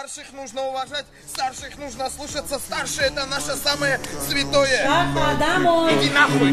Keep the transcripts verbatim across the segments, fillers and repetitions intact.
Старших нужно уважать, старших нужно слушаться. Старшие — это наше самое святое. Rafa, damos. Иди нахуй.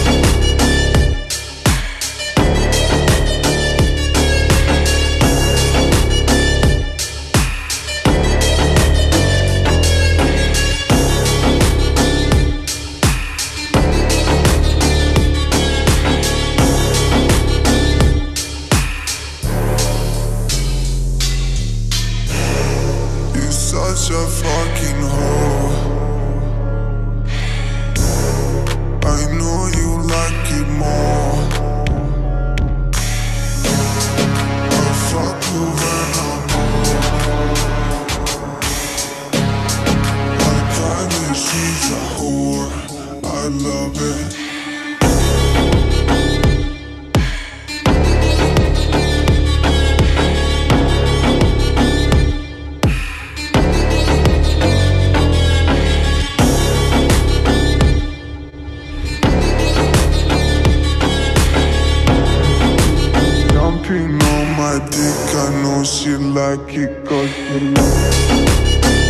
Such a fucking hoe. I know you like it more. I fuck you when I'm home. I promise she's a whore. I love it. Jumping on my dick, I know she like it 'cause she like it.